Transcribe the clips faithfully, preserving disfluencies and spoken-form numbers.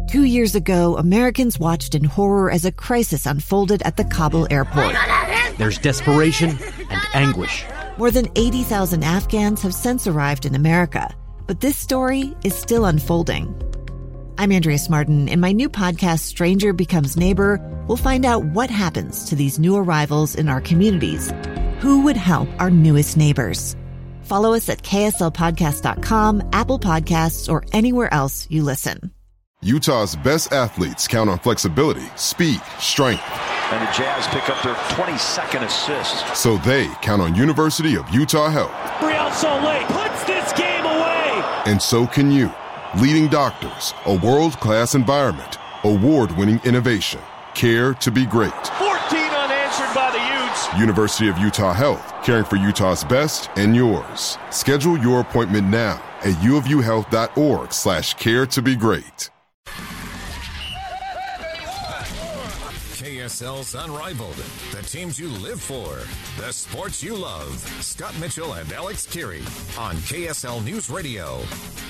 Two years ago, Americans watched in horror as a crisis unfolded at the Kabul airport. There's desperation and anguish. More than eighty thousand Afghans have since arrived in America, but this story is still unfolding. I'm Andrea Martin. In my new podcast, Stranger Becomes Neighbor, we'll find out what happens to these new arrivals in our communities. Who would help our newest neighbors? Follow us at K S L podcast dot com, Apple Podcasts, or anywhere else you listen. Utah's best athletes count on flexibility, speed, strength. And the Jazz pick up their twenty-second assist. So they count on University of Utah Health. Real Salt Lake puts this game away. And so can you. Leading doctors, a world-class environment, award-winning innovation, care to be great. fourteen unanswered by the Utes. University of Utah Health, caring for Utah's best and yours. Schedule your appointment now at uofuhealth.org slash care to be great. K S L's Unrivaled, the teams you live for, the sports you love. Scott Mitchell and Alex Kirry on K S L News Radio.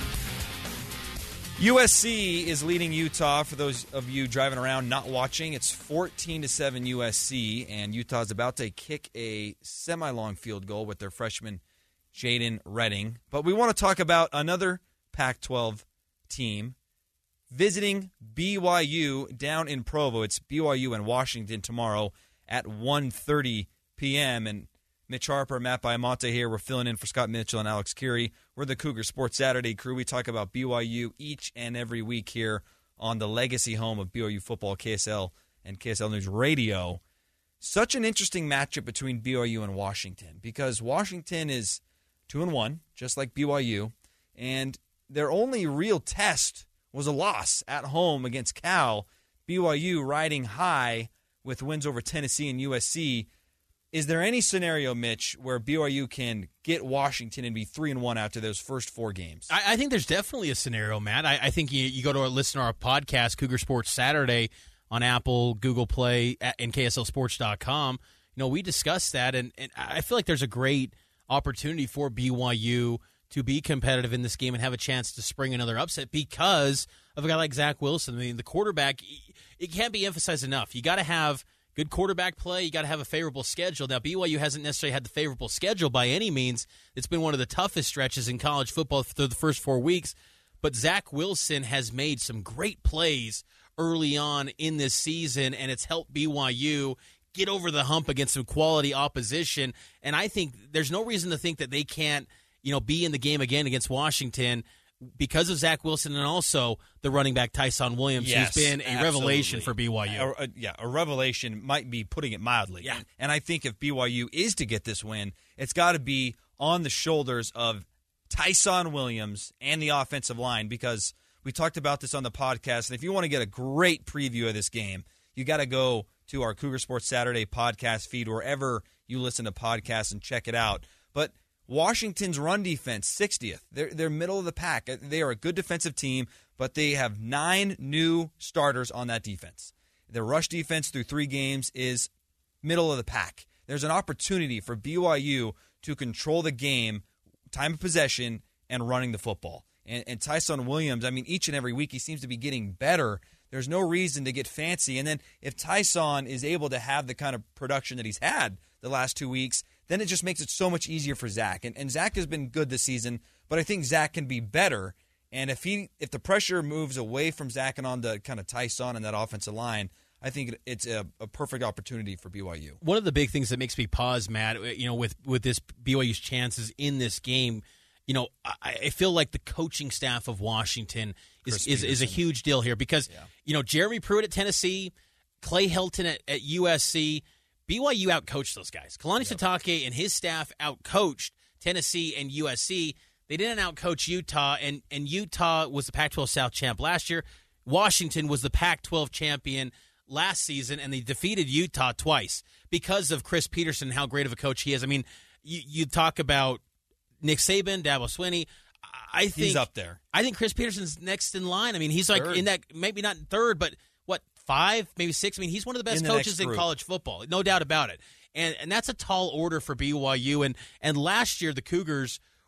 U S C is leading Utah. For those of you driving around not watching, it's fourteen to seven U S C, and Utah's about to kick a semi-long field goal with their freshman Jaden Redding. But we want to talk about another Pac twelve team visiting B Y U down in Provo. It's B Y U and Washington tomorrow at one thirty p.m. And Mitch Harper, Matt Baiamonte here. We're filling in for Scott Mitchell and Alex Kirry. We're the Cougar Sports Saturday crew. We talk about B Y U each and every week here on the legacy home of B Y U football, K S L and K S L News Radio. Such an interesting matchup between B Y U and Washington because Washington is two and one, just like B Y U, and their only real test was a loss at home against Cal. B Y U riding high with wins over Tennessee and U S C. Is there any scenario, Mitch, where B Y U can get Washington and be three and one after those first four games? I, I think there's definitely a scenario, Matt. I, I think you, you go to our, listen to our podcast, Cougar Sports Saturday, on Apple, Google Play, and K S L sports dot com. You know, we discussed that, and, and I feel like there's a great opportunity for B Y U to be competitive in this game and have a chance to spring another upset because of a guy like Zach Wilson. I mean, the quarterback, it can't be emphasized enough. You got to have good quarterback play. You got to have a favorable schedule. Now, B Y U hasn't necessarily had the favorable schedule by any means. It's been one of the toughest stretches in college football through the first four weeks. But Zach Wilson has made some great plays early on in this season, and it's helped B Y U get over the hump against some quality opposition. And I think there's no reason to think that they can't, you know, be in the game again against Washington because of Zach Wilson and also the running back Tyson Williams, yes, who's been a absolutely. revelation for B Y U. A, a, yeah, a revelation might be putting it mildly. Yeah. And, and I think if B Y U is to get this win, it's got to be on the shoulders of Tyson Williams and the offensive line because we talked about this on the podcast. And if you want to get a great preview of this game, you got to go to our Cougar Sports Saturday podcast feed wherever you listen to podcasts and check it out. But Washington's run defense, sixtieth. They're, they're middle of the pack. They are a good defensive team, but they have nine new starters on that defense. Their rush defense through three games is middle of the pack. There's an opportunity for B Y U to control the game, time of possession, and running the football. And, and Tyson Williams, I mean, each and every week he seems to be getting better. There's no reason to get fancy. And then if Tyson is able to have the kind of production that he's had the last two weeks, then it just makes it so much easier for Zach. And, and Zach has been good this season, but I think Zach can be better. And if he if the pressure moves away from Zach and on to kind of Tyson and that offensive line, I think it's a, a perfect opportunity for B Y U. One of the big things that makes me pause, Matt, you know, with, with this B Y U's chances in this game, you know, I, I feel like the coaching staff of Washington is, is, is a huge deal here because, yeah. you know, Jeremy Pruitt at Tennessee, Clay Helton at, at U S C, B Y U outcoached those guys. Kalani yep. Sitake and his staff outcoached Tennessee and U S C. They didn't outcoach Utah, and, and Utah was the Pac twelve South champ last year. Washington was the Pac twelve champion last season, and they defeated Utah twice because of Chris Peterson and how great of a coach he is. I mean, you, you talk about Nick Saban, Dabo Swinney. I think he's up there. I think Chris Peterson's next in line. I mean, he's like third. in that, maybe not third, but what, five, maybe six? I mean, he's one of the best in the coaches in college football, no doubt about it. And and that's a tall order for B Y U. And and last year, the Cougars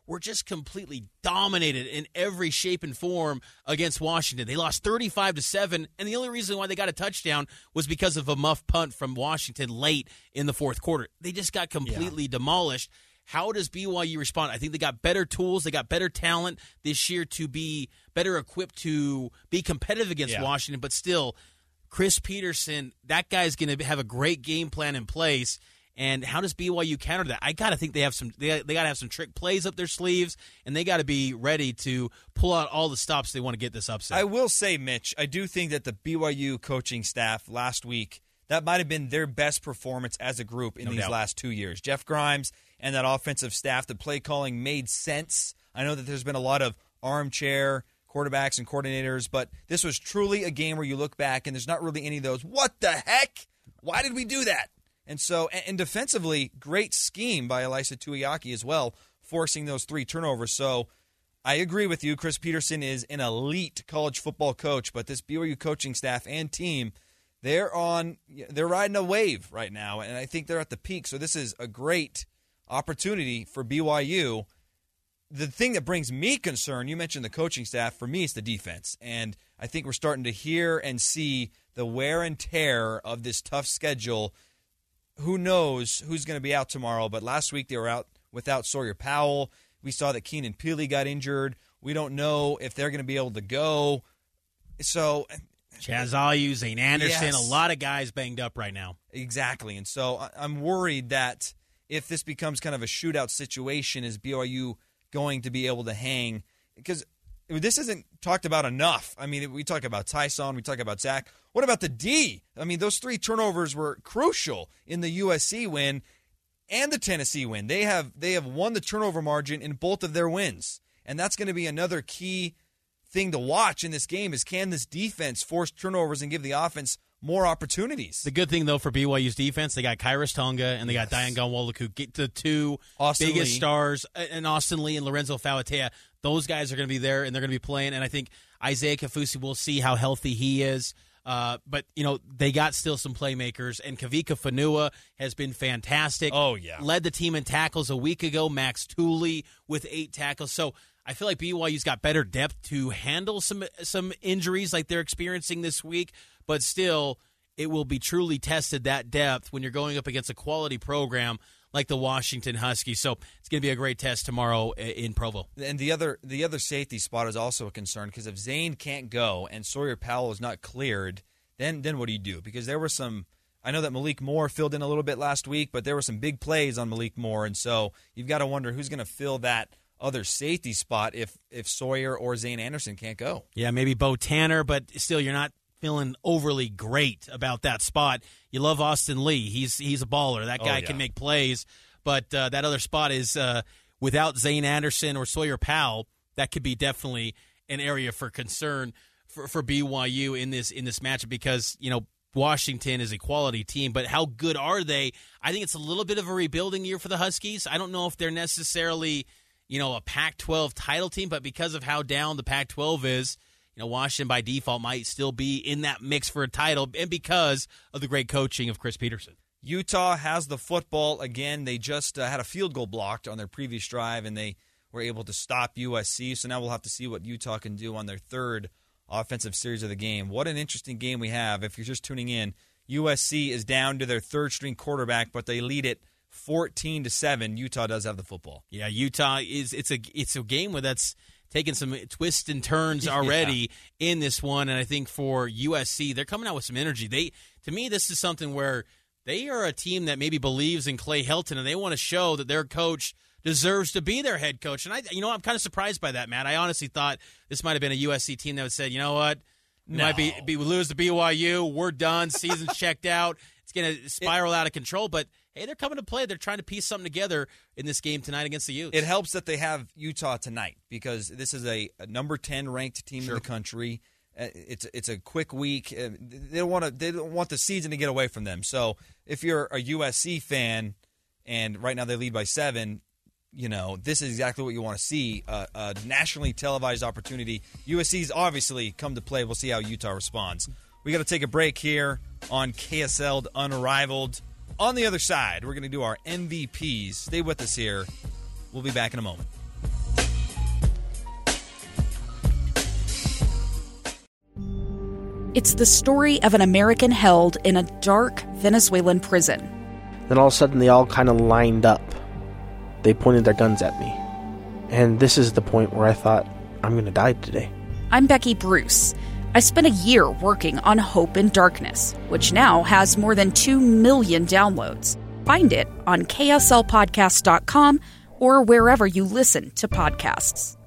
were just completely dominated in every shape and form against Washington. They lost thirty-five to seven, and the only reason why they got a touchdown was because of a muff punt from Washington late in the fourth quarter. They just got completely yeah. demolished. How does B Y U respond? I think they got better tools. They got better talent this year to be better equipped to be competitive against yeah. Washington. But still, Chris Peterson, that guy's going to have a great game plan in place. And how does B Y U counter that? I got to think they have some. They, they got to have some trick plays up their sleeves, and they got to be ready to pull out all the stops they want to get this upset. I will say, Mitch, I do think that the B Y U coaching staff last week, that might have been their best performance as a group in no these doubt. last two years. Jeff Grimes and that offensive staff, the play calling made sense. I know that there's been a lot of armchair quarterbacks and coordinators, but this was truly a game where you look back and there's not really any of those, what the heck? Why did we do that? And so, and defensively, great scheme by Elisa Tuiaki as well, forcing those three turnovers. So I agree with you. Chris Peterson is an elite college football coach, but this B Y U coaching staff and team, they're on, they're riding a wave right now, and I think they're at the peak. So this is a great opportunity for B Y U. The thing that brings me concern, you mentioned the coaching staff, for me it's the defense. And I think we're starting to hear and see the wear and tear of this tough schedule. Who knows who's going to be out tomorrow, but last week they were out without Sawyer Powell. We saw that Keenan Peely got injured. We don't know if they're going to be able to go. So Chaz Ayu, Zane Anderson, yes. a lot of guys banged up right now. Exactly. And so I'm worried that if this becomes kind of a shootout situation, is B Y U going to be able to hang? Because this isn't talked about enough. I mean, we talk about Tyson, we talk about Zach. What about the D? I mean, those three turnovers were crucial in the U S C win and the Tennessee win. They have they have won the turnover margin in both of their wins. And that's going to be another key thing to watch in this game is, can this defense force turnovers and give the offense more opportunities? The good thing, though, for B Y U's defense, they got Kairos Tonga and they got yes. Diane Gonwaluk, who get the two Austin biggest Lee. stars, and Austin Lee and Lorenzo Fauatea. Those guys are going to be there, and they're going to be playing. And I think Isaiah Kafusi, we'll see how healthy he is. Uh, but, you know, they got still some playmakers, and Kavika Fanua has been fantastic. Oh, yeah. Led the team in tackles a week ago, Max Tooley with eight tackles. So I feel like B Y U's got better depth to handle some some injuries like they're experiencing this week, but still, it will be truly tested, that depth, when you're going up against a quality program like the Washington Huskies. So it's going to be a great test tomorrow in Provo. And the other the other safety spot is also a concern, because if Zane can't go and Sawyer Powell is not cleared, then then what do you do? Because there were some, I know that Malik Moore filled in a little bit last week, but there were some big plays on Malik Moore, and so you've got to wonder who's going to fill that other safety spot if if Sawyer or Zane Anderson can't go. Yeah, maybe Bo Tanner, but still you're not feeling overly great about that spot. You love Austin Lee. He's he's a baller. That guy oh, yeah. can make plays. But uh, that other spot is uh, without Zane Anderson or Sawyer Powell, that could be definitely an area for concern for, for B Y U in this in this matchup, because, you know, Washington is a quality team, but how good are they? I think it's a little bit of a rebuilding year for the Huskies. I don't know if they're necessarily, you know, a Pac twelve title team, but because of how down the Pac twelve is, you know, Washington by default might still be in that mix for a title, and because of the great coaching of Chris Peterson. Utah has the football again. They just uh, had a field goal blocked on their previous drive, and they were able to stop U S C. So now we'll have to see what Utah can do on their third offensive series of the game. What an interesting game we have. If you're just tuning in, U S C is down to their third-string quarterback, but they lead it fourteen to seven. Utah does have the football. Yeah, Utah is it's a it's a game where that's taking some twists and turns already yeah. in this one, and I think for U S C, they're coming out with some energy. They to me, this is something where they are a team that maybe believes in Clay Helton, and they want to show that their coach deserves to be their head coach. And I, you know, I'm kind of surprised by that, Matt. I honestly thought this might have been a U S C team that would say, you know what, no. might be, be we lose to B Y U, we're done, season's checked out, it's going to spiral it, out of control. But hey, they're coming to play. They're trying to piece something together in this game tonight against the Utes. It helps that they have Utah tonight, because this is a, a number ten ranked team sure. in the country. Uh, it's it's a quick week. Uh, they don't want to. They don't want the season to get away from them. So if you're a U S C fan, and right now they lead by seven, you know this is exactly what you want to see. Uh, a nationally televised opportunity. U S C's obviously come to play. We'll see how Utah responds. We got to take a break here on K S L Unrivaled. On the other side, we're going to do our M V Ps. Stay with us here. We'll be back in a moment. It's the story of an American held in a dark Venezuelan prison. Then all of a sudden they all kind of lined up. They pointed their guns at me. And this is the point where I thought, I'm going to die today. I'm Becky Bruce. I spent a year working on Hope in Darkness, which now has more than two million downloads. Find it on K S L podcast dot com or wherever you listen to podcasts.